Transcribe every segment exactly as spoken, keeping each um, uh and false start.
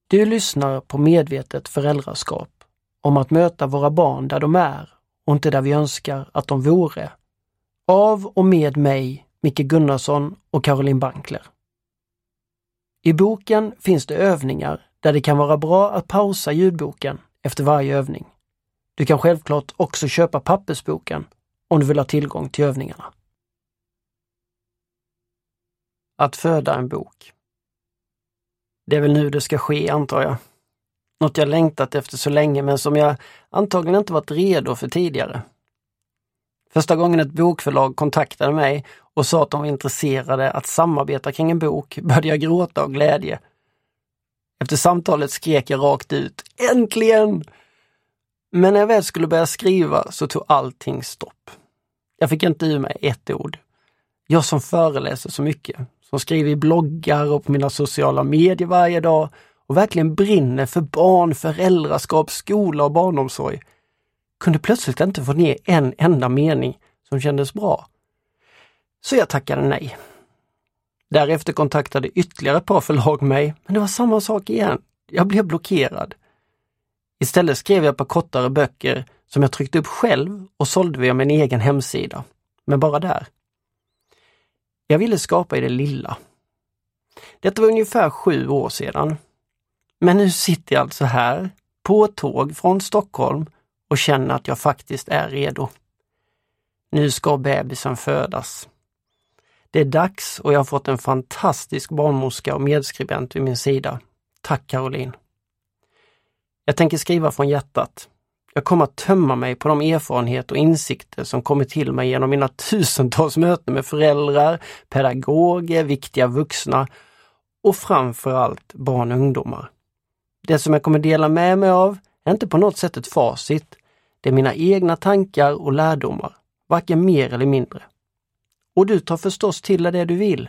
Du lyssnar på Medvetet föräldraskap, om att möta våra barn där de är och inte där vi önskar att de vore. Av och med mig, Micke Gunnarsson och Caroline Bankler. I boken finns det övningar där det kan vara bra att pausa ljudboken efter varje övning. Du kan självklart också köpa pappersboken om du vill ha tillgång till övningarna. Att föda en bok. Det är väl nu det ska ske, antar jag. Något jag längtat efter så länge, men som jag antagligen inte varit redo för tidigare. Första gången ett bokförlag kontaktade mig och sa att de var intresserade att samarbeta kring en bok började jag gråta av glädje. Efter samtalet skrek jag rakt ut: äntligen! Men när jag väl skulle börja skriva så tog allting stopp. Jag fick inte ur mig ett ord. Jag som föreläser så mycket, som skriver i bloggar och på mina sociala medier varje dag och verkligen brinner för barn, föräldraskap, skola och barnomsorg, kunde plötsligt inte få ner en enda mening som kändes bra. Så jag tackade nej. Därefter kontaktade ytterligare ett par förlag mig, men det var samma sak igen. Jag blev blockerad. Istället skrev jag på kortare böcker som jag tryckte upp själv och sålde via min egen hemsida. Men bara där. Jag ville skapa i det lilla. Detta var ungefär sju år sedan. Men nu sitter jag alltså här, på ett tåg från Stockholm och känner att jag faktiskt är redo. Nu ska bebisen födas. Det är dags och jag har fått en fantastisk barnmorska och medskribent vid min sida. Tack Caroline. Jag tänker skriva från hjärtat. Jag kommer att tömma mig på de erfarenheter och insikter som kommer till mig genom mina tusentals möten med föräldrar, pedagoger, viktiga vuxna och framförallt barn och ungdomar. Det som jag kommer dela med mig av är inte på något sätt ett facit. Det är mina egna tankar och lärdomar, varken mer eller mindre. Och du tar förstås till det du vill.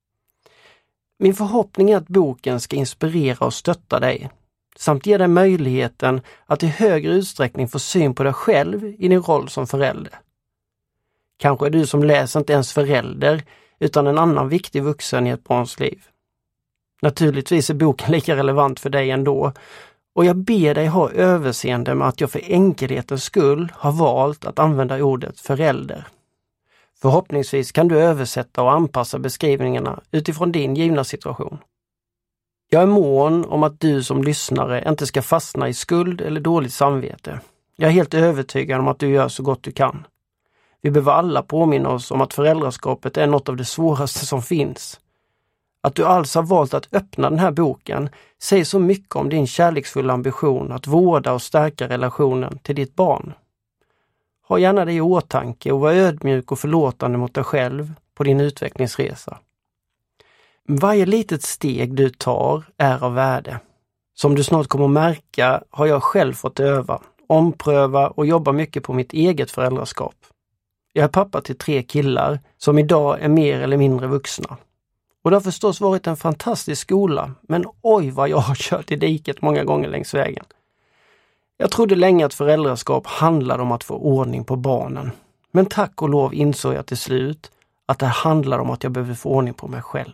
Min förhoppning är att boken ska inspirera och stötta dig, samt ge dig möjligheten att i högre utsträckning få syn på dig själv i din roll som förälder. Kanske är du som läser inte ens förälder, utan en annan viktig vuxen i ett barns liv. Naturligtvis är boken lika relevant för dig ändå, och jag ber dig ha överseende med att jag för enkelhetens skull har valt att använda ordet förälder. Förhoppningsvis kan du översätta och anpassa beskrivningarna utifrån din givna situation. Jag är mån om att du som lyssnare inte ska fastna i skuld eller dåligt samvete. Jag är helt övertygad om att du gör så gott du kan. Vi behöver alla påminna oss om att föräldraskapet är något av det svåraste som finns. Att du alls har valt att öppna den här boken säger så mycket om din kärleksfulla ambition att vårda och stärka relationen till ditt barn. Ha gärna det i åtanke och var ödmjuk och förlåtande mot dig själv på din utvecklingsresa. Varje litet steg du tar är av värde. Som du snart kommer att märka har jag själv fått öva, ompröva och jobba mycket på mitt eget föräldraskap. Jag är pappa till tre killar som idag är mer eller mindre vuxna. Och det har förstås varit en fantastisk skola, men oj vad jag har kört i diket många gånger längs vägen. Jag trodde länge att föräldraskap handlade om att få ordning på barnen. Men tack och lov insåg jag till slut att det handlar om att jag behöver få ordning på mig själv.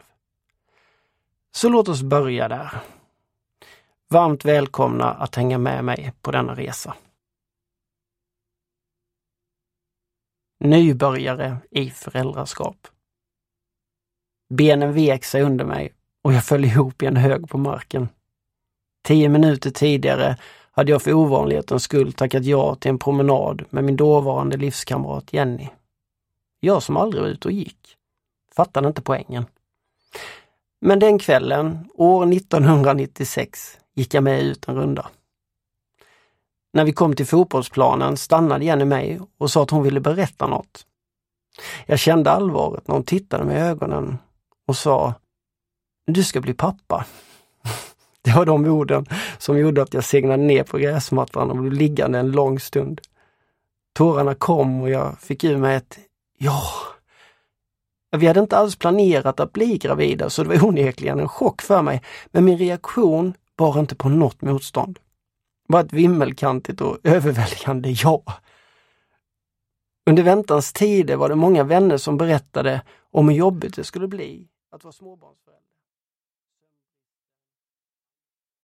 Så låt oss börja där. Varmt välkomna att hänga med mig på denna resa. Nybörjare i föräldraskap. Benen vek sig under mig och jag föll ihop i en hög på marken. Tio minuter tidigare hade jag för ovanlighetens skull tackat ja till en promenad med min dåvarande livskamrat Jenny. Jag som aldrig var ute och gick. Fattade inte poängen. Men den kvällen, år nittonhundranittiosex, gick jag med ut en runda. När vi kom till fotbollsplanen stannade Jenny mig och sa att hon ville berätta något. Jag kände allvaret när hon tittade mig i ögonen och sa: du ska bli pappa. Det var de orden som gjorde att jag segnade ner på gräsmattan och blev liggande en lång stund. Tårarna kom och jag fick ur mig ett ja. Vi hade inte alls planerat att bli gravida, så det var onekligen en chock för mig. Men min reaktion bar inte på något motstånd. Det var ett vimmelkantigt och överväldigande ja. Under väntans tider var det många vänner som berättade om hur jobbigt det skulle bli att vara småbarnsförälder.